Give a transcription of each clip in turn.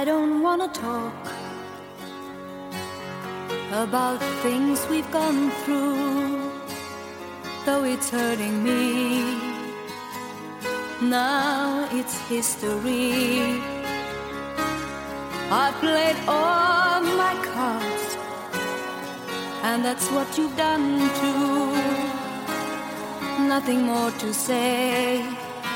I don't wanna talk about things we've gone through, though it's hurting me. Now it's history. I played all my cards, and that's what you've done too. Nothing more to say,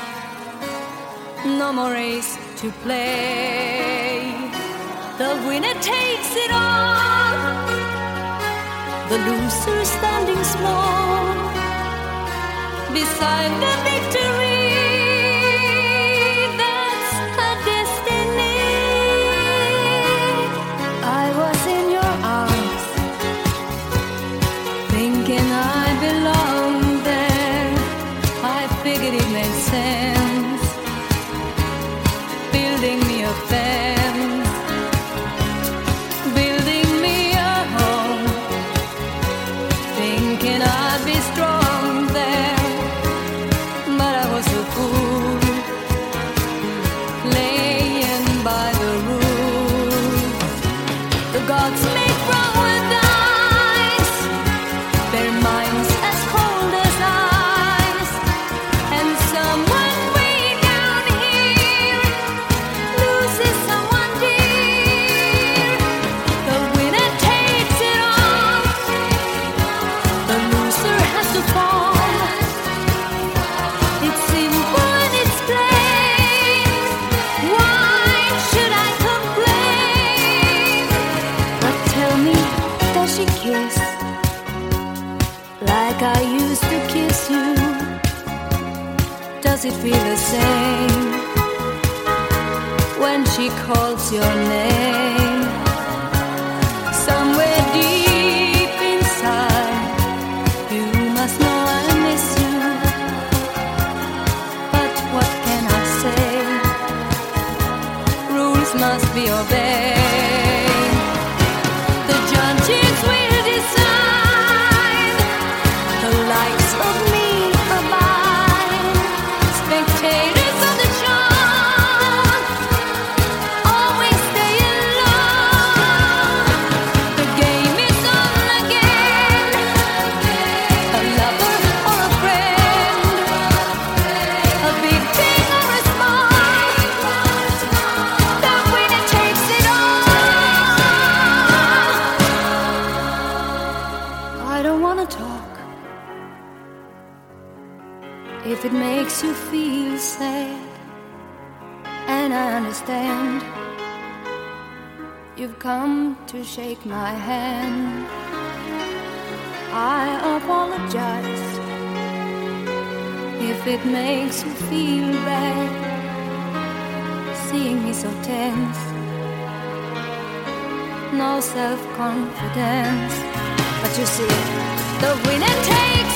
no more race to play. The winner takes it all, the loser standing small beside the victory. That's her destiny. I was in your arms, thinking I belonged there. I figured it made sense, building me a fence, building me a home, thinking I'd be strong there. But I was a fool, laying by the rules. The gods make wrong with ice, their minds as cold as ice. And someone way down here loses someone dear. The winner takes it all, the loser has to fall. It's simple and it's plain. Why should I complain? But tell me, does she kiss like I used to kiss you? Does it feel the same when she calls your name? Somewhere deep inside, you must know I miss you. But what can I say? Rules must be obeyed. The judges will decide, the likes of me abide. Spectators of the show always stay alone. The game is on again, a lover or a friend, a big thing or a small, the winner takes it all. I don't wanna talk if it makes you feel sad, and I understand. You've come to shake my hand. I apologize if it makes you feel bad, seeing me so tense, no self-confidence. But you see, the winner takes